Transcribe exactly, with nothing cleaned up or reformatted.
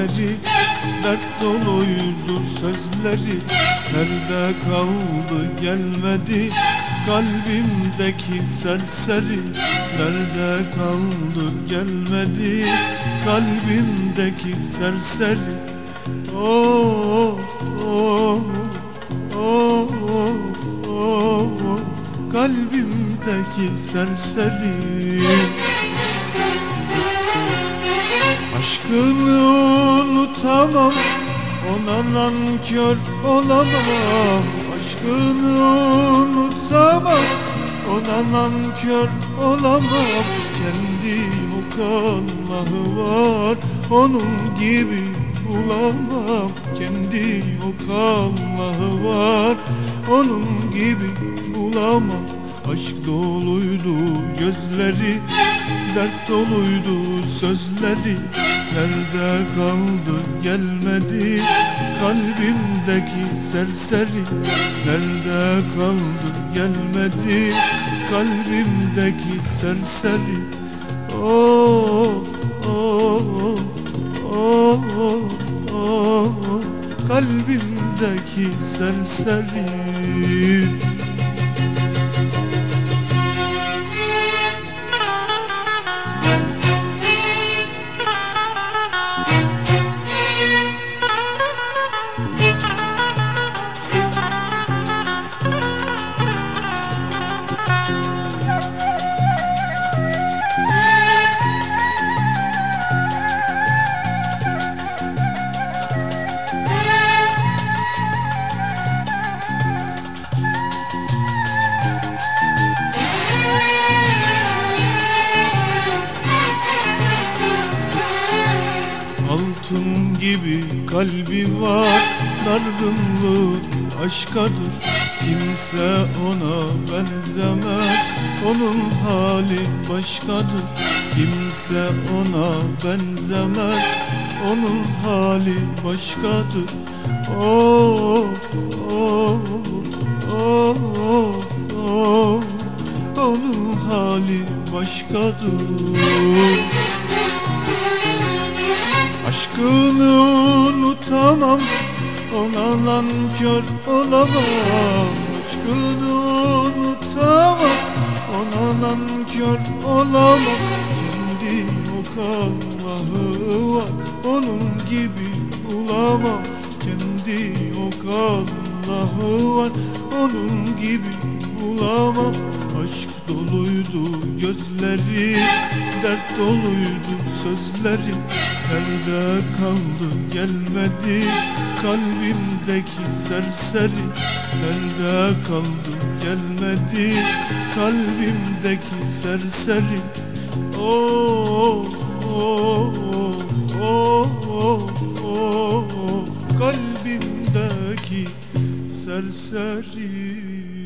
günleri, dert doluydu sözleri. Nerede kaldı gelmedi kalbimdeki serseri? Nerede kaldı gelmedi kalbimdeki serseri? Of of of of of kalbimdeki serseri. Aşkını unutamam, ona nankör olamam. Aşkını unutamam, ona nankör olamam. Kendi yok Allah'ı var, onun gibi bulamam. Kendi yok Allah'ı var, onun gibi bulamam. Aşk doluydu gözleri, dert doluydu sözleri. Nerede kaldı gelmedi kalbimdeki serseri? Nerede kaldı gelmedi kalbimdeki serseri? Of of of of of kalbimdeki serseri. Altın gibi kalbi var, dargınlığın aşkadır. Kimse ona benzemez, onun hali başkadır. Kimse ona benzemez, onun hali başkadır. Of of of of onun hali başkadır. Aşkını unutamam, ona nankör olamam. Aşkını unutamam, ona nankör olamam. Kendi yok Allah'ı var, onun gibi bulamam. Kendi yok Allah'ı var, onun gibi bulamam. Aşk doluydu gözleri, dert doluydu sözleri. Nerede kaldı gelmedi kalbimdeki serseri? Nerede kaldı gelmedi kalbimdeki serseri? Of of of of of kalbimdeki serseri.